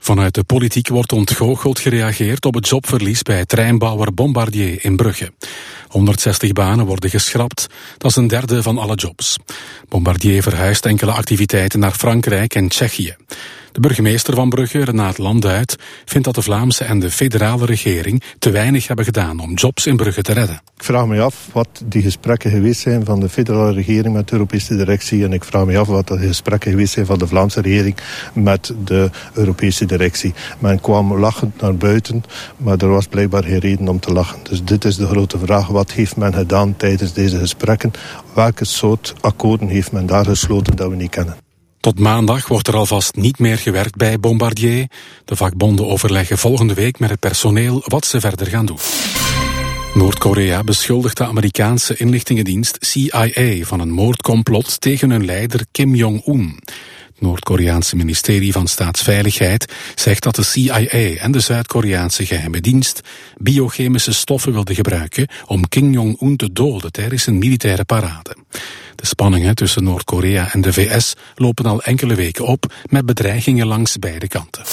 Vanuit de politiek wordt ontgoocheld gereageerd op het jobverlies bij treinbouwer Bombardier in Brugge. 160 banen worden geschrapt, dat is een derde van alle jobs. Bombardier verhuist enkele activiteiten naar Frankrijk en Tsjechië. De burgemeester van Brugge, Renaat Landuit, vindt dat de Vlaamse en de federale regering te weinig hebben gedaan om jobs in Brugge te redden. Ik vraag me af wat die gesprekken geweest zijn van de federale regering met de Europese directie en ik vraag me af wat de gesprekken geweest zijn van de Vlaamse regering met de Europese directie. Men kwam lachend naar buiten, maar er was blijkbaar geen reden om te lachen. Dus dit is de grote vraag. Wat heeft men gedaan tijdens deze gesprekken? Welke soort akkoorden heeft men daar gesloten dat we niet kennen? Tot maandag wordt er alvast niet meer gewerkt bij Bombardier. De vakbonden overleggen volgende week met het personeel wat ze verder gaan doen. Noord-Korea beschuldigt de Amerikaanse inlichtingendienst CIA van een moordcomplot tegen hun leider Kim Jong-un. Het Noord-Koreaanse ministerie van Staatsveiligheid zegt dat de CIA en de Zuid-Koreaanse geheime dienst biochemische stoffen wilden gebruiken om Kim Jong-un te doden tijdens een militaire parade. De spanningen tussen Noord-Korea en de VS lopen al enkele weken op met bedreigingen langs beide kanten.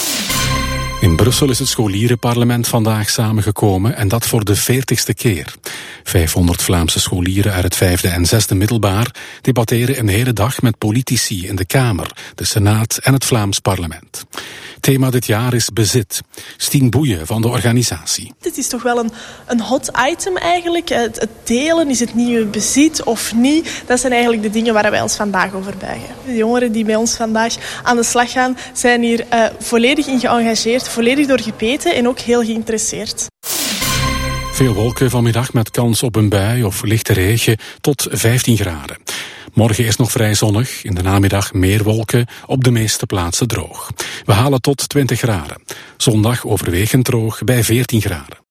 In Brussel is het scholierenparlement vandaag samengekomen en dat voor de 40ste keer. 500 Vlaamse scholieren uit het 5e en 6e middelbaar debatteren een hele dag met politici in de Kamer, de Senaat en het Vlaams parlement. Thema dit jaar is bezit. Stien Boeien van de organisatie. Dit is toch wel een hot item eigenlijk. Het delen, is het nieuwe bezit of niet? Dat zijn eigenlijk de dingen waar wij ons vandaag over buigen. De jongeren die bij ons vandaag aan de slag gaan, zijn hier volledig in geëngageerd, volledig door gebeten en ook heel geïnteresseerd. Veel wolken vanmiddag met kans op een bui of lichte regen tot 15 graden. Morgen is nog vrij zonnig, in de namiddag meer wolken, op de meeste plaatsen droog. We halen tot 20 graden. Zondag overwegend droog bij 14 graden.